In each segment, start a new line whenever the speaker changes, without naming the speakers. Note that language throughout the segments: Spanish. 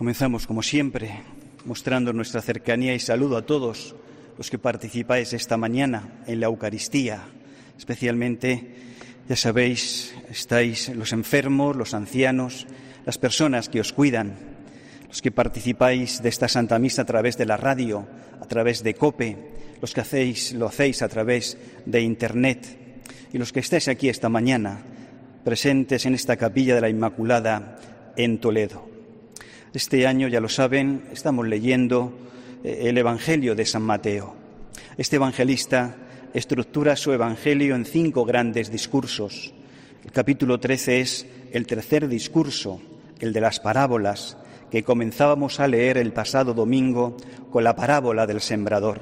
Comenzamos, como siempre, mostrando nuestra cercanía y saludo a todos los que participáis esta mañana en la Eucaristía. Especialmente, ya sabéis, estáis los enfermos, los ancianos, las personas que os cuidan, los que participáis de esta Santa Misa a través de la radio, a través de COPE, los que lo hacéis a través de Internet y los que estáis aquí esta mañana, presentes en esta Capilla de la Inmaculada en Toledo. Este año, ya lo saben, estamos leyendo el Evangelio de San Mateo. Este evangelista estructura su Evangelio en 5 grandes discursos. El capítulo 13 es el tercer discurso, el de las parábolas, que comenzábamos a leer el pasado domingo con la parábola del sembrador.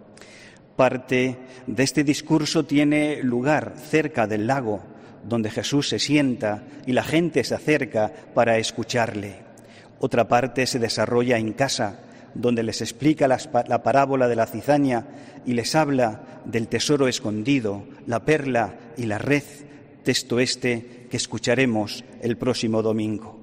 Parte de este discurso tiene lugar cerca del lago, donde Jesús se sienta y la gente se acerca para escucharle. Otra parte se desarrolla en casa, donde les explica la parábola de la cizaña y les habla del tesoro escondido, la perla y la red, texto que escucharemos el próximo domingo.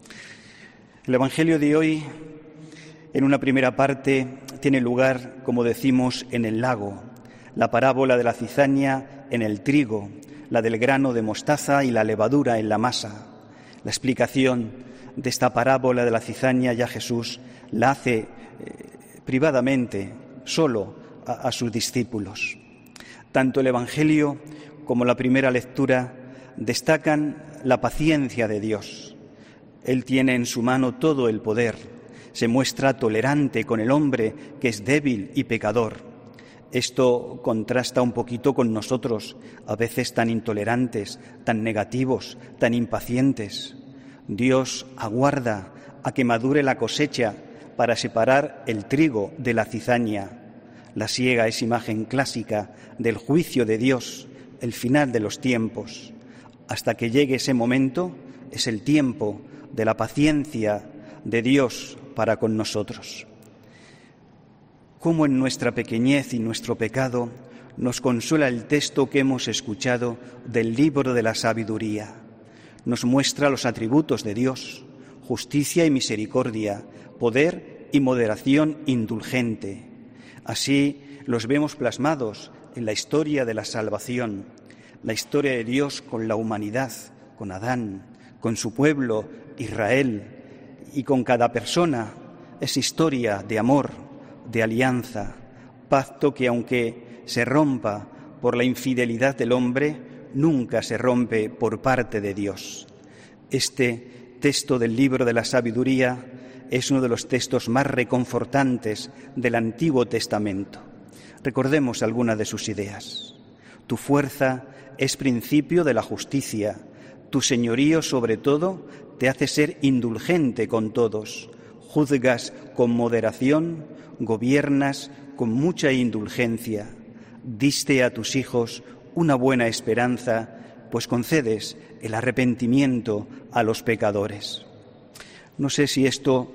El Evangelio de hoy, en una primera parte, tiene lugar, como decimos, en el lago, la parábola de la cizaña en el trigo, la del grano de mostaza y la levadura en la masa. La explicación de esta parábola de la cizaña ya Jesús la hace privadamente, solo a sus discípulos. Tanto el Evangelio como la primera lectura destacan la paciencia de Dios. Él tiene en su mano todo el poder, se muestra tolerante con el hombre que es débil y pecador. Esto contrasta un poquito con nosotros, a veces tan intolerantes, tan negativos, tan impacientes. Dios aguarda a que madure la cosecha para separar el trigo de la cizaña. La siega es imagen clásica del juicio de Dios, el final de los tiempos. Hasta que llegue ese momento, es el tiempo de la paciencia de Dios para con nosotros. Cómo en nuestra pequeñez y nuestro pecado nos consuela el texto que hemos escuchado del libro de la sabiduría. Nos muestra los atributos de Dios, justicia y misericordia, poder y moderación indulgente. Así los vemos plasmados en la historia de la salvación, la historia de Dios con la humanidad, con Adán, con su pueblo, Israel, y con cada persona. Es historia de amor, de alianza, pacto que aunque se rompa por la infidelidad del hombre, nunca se rompe por parte de Dios. Este texto del libro de la sabiduría es uno de los textos más reconfortantes del Antiguo Testamento. Recordemos algunas de sus ideas. Tu fuerza es principio de la justicia. Tu señorío, sobre todo, te hace ser indulgente con todos. Juzgas con moderación, gobiernas con mucha indulgencia. Diste a tus hijos una buena esperanza, pues concedes el arrepentimiento a los pecadores. No sé si esto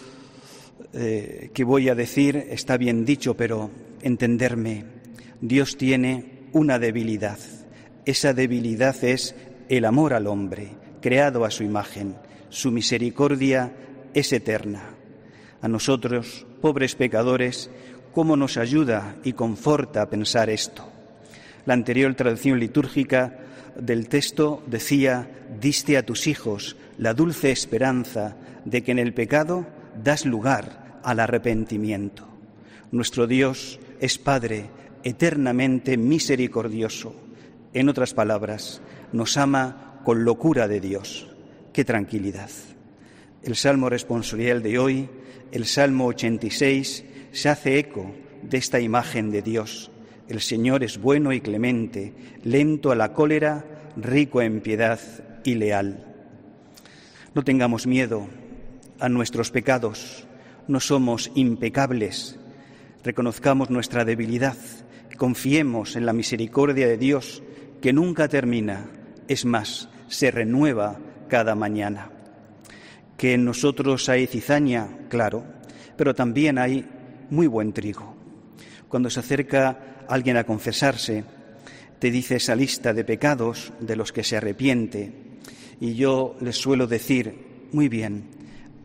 que voy a decir está bien dicho, pero entenderme. Dios tiene una debilidad. Esa debilidad es el amor al hombre, creado a su imagen. Su misericordia es eterna. A nosotros, pobres pecadores, ¿cómo nos ayuda y conforta a pensar esto? La anterior traducción litúrgica del texto decía: diste a tus hijos la dulce esperanza de que en el pecado das lugar al arrepentimiento. Nuestro Dios es Padre eternamente misericordioso. En otras palabras, nos ama con locura de Dios. ¡Qué tranquilidad! El Salmo responsorial de hoy, el Salmo 86, se hace eco de esta imagen de Dios. El Señor es bueno y clemente, lento a la cólera, rico en piedad y leal. No tengamos miedo a nuestros pecados, no somos impecables. Reconozcamos nuestra debilidad, confiemos en la misericordia de Dios, que nunca termina, es más, se renueva cada mañana. Que en nosotros hay cizaña, claro, pero también hay muy buen trigo. Cuando se acerca alguien a confesarse, te dice esa lista de pecados de los que se arrepiente, y yo les suelo decir: muy bien,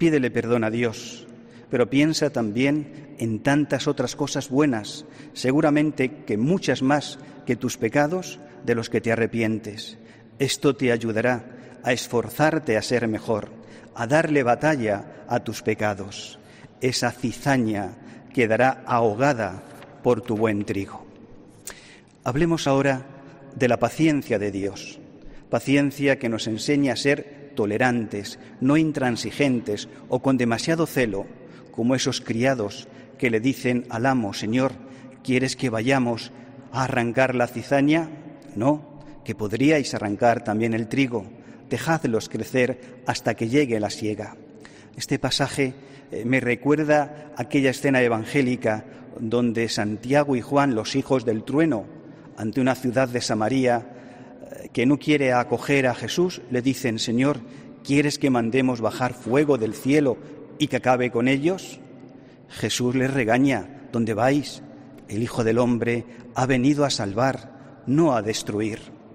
Pídele perdón a Dios, pero piensa también en tantas otras cosas buenas, seguramente que muchas más que tus pecados de los que te arrepientes. Esto te ayudará a esforzarte a ser mejor, a darle batalla a tus pecados. Esa cizaña quedará ahogada por tu buen trigo. Hablemos ahora de la paciencia de Dios, paciencia que nos enseña a ser tolerantes, no intransigentes o con demasiado celo, como esos criados que le dicen al amo: Señor, ¿quieres que vayamos a arrancar la cizaña? No, que podríais arrancar también el trigo, dejadlos crecer hasta que llegue la siega. Este pasaje me recuerda aquella escena evangélica donde Santiago y Juan, los hijos del trueno, ante una ciudad de Samaria que no quiere acoger a Jesús, le dicen: Señor, ¿quieres que mandemos bajar fuego del cielo y que acabe con ellos? Jesús les regaña: ¿dónde vais? El Hijo del Hombre ha venido a salvar, no a destruir.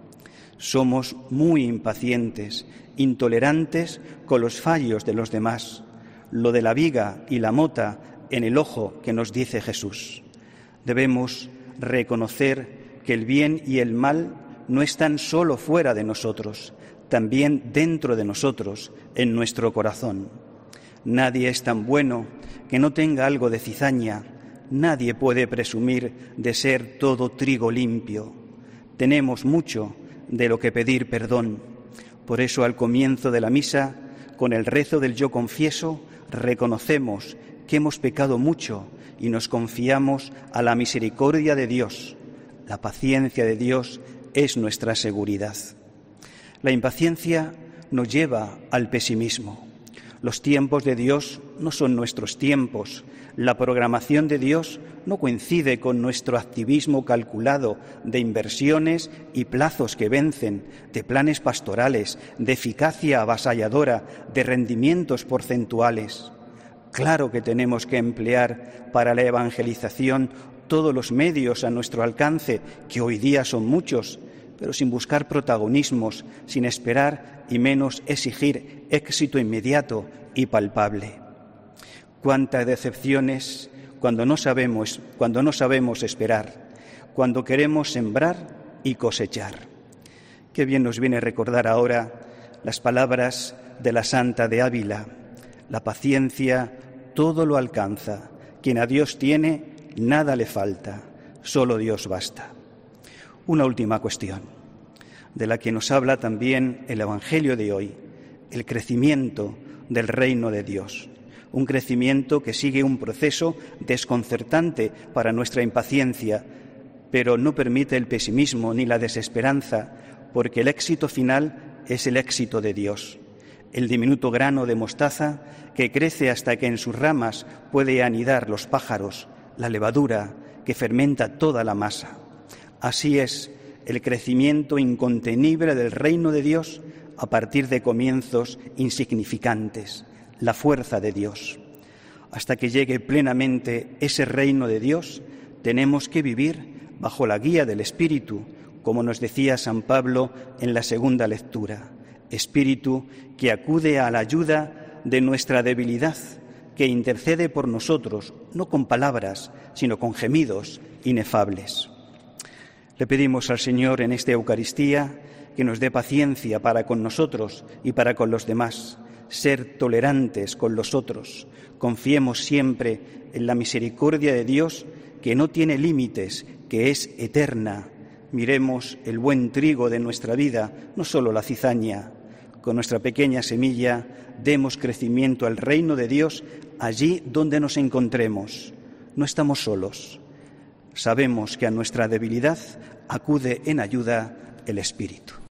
Somos muy impacientes, intolerantes con los fallos de los demás. Lo de la viga y la mota en el ojo que nos dice Jesús. Debemos reconocer que el bien y el mal no están solo fuera de nosotros, también dentro de nosotros, en nuestro corazón. Nadie es tan bueno que no tenga algo de cizaña. Nadie puede presumir de ser todo trigo limpio. Tenemos mucho de lo que pedir perdón. Por eso, al comienzo de la misa, con el rezo del Yo confieso, reconocemos que hemos pecado mucho y nos confiamos a la misericordia de Dios. La paciencia de Dios es nuestra seguridad. La impaciencia nos lleva al pesimismo. Los tiempos de Dios no son nuestros tiempos. La programación de Dios no coincide con nuestro activismo calculado de inversiones y plazos que vencen, de planes pastorales, de eficacia avasalladora, de rendimientos porcentuales. Claro que tenemos que emplear para la evangelización todos los medios a nuestro alcance, que hoy día son muchos, pero sin buscar protagonismos, sin esperar y menos exigir éxito inmediato y palpable. Cuántas decepciones cuando no sabemos esperar, cuando queremos sembrar y cosechar. Qué bien nos viene recordar ahora las palabras de la Santa de Ávila: la paciencia todo lo alcanza, quien a Dios tiene nada le falta, solo Dios basta. Una última cuestión, de la que nos habla también el Evangelio de hoy: el crecimiento del reino de Dios. Un crecimiento que sigue un proceso desconcertante para nuestra impaciencia, pero no permite el pesimismo ni la desesperanza, porque el éxito final es el éxito de Dios. El diminuto grano de mostaza que crece hasta que en sus ramas puede anidar los pájaros, la levadura que fermenta toda la masa. Así es el crecimiento incontenible del reino de Dios a partir de comienzos insignificantes, la fuerza de Dios. Hasta que llegue plenamente ese reino de Dios, tenemos que vivir bajo la guía del Espíritu, como nos decía San Pablo en la segunda lectura. Espíritu que acude a la ayuda de nuestra debilidad, que intercede por nosotros, no con palabras, sino con gemidos inefables. Le pedimos al Señor en esta Eucaristía que nos dé paciencia para con nosotros y para con los demás, ser tolerantes con los otros. Confiemos siempre en la misericordia de Dios, que no tiene límites, que es eterna. Miremos el buen trigo de nuestra vida, no solo la cizaña. Con nuestra pequeña semilla demos crecimiento al reino de Dios allí donde nos encontremos. No estamos solos. Sabemos que a nuestra debilidad acude en ayuda el Espíritu.